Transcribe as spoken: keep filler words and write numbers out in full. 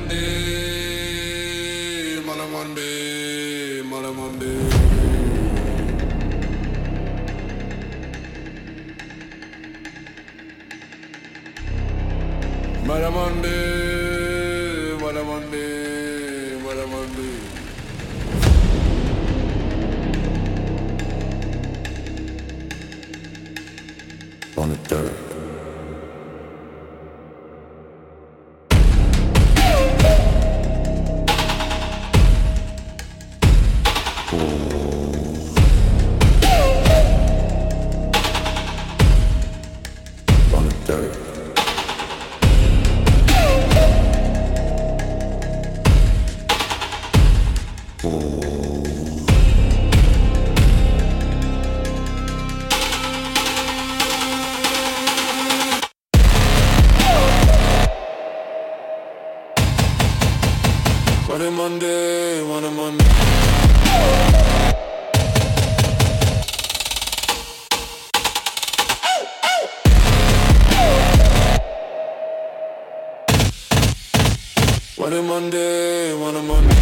Monday, Mother Monday, Mother Monday. Mother Monday, Mother Monday, Mother Monday. On the third. Monday, Monday, Monday, Monday. Monday, Monday, Monday, Monday.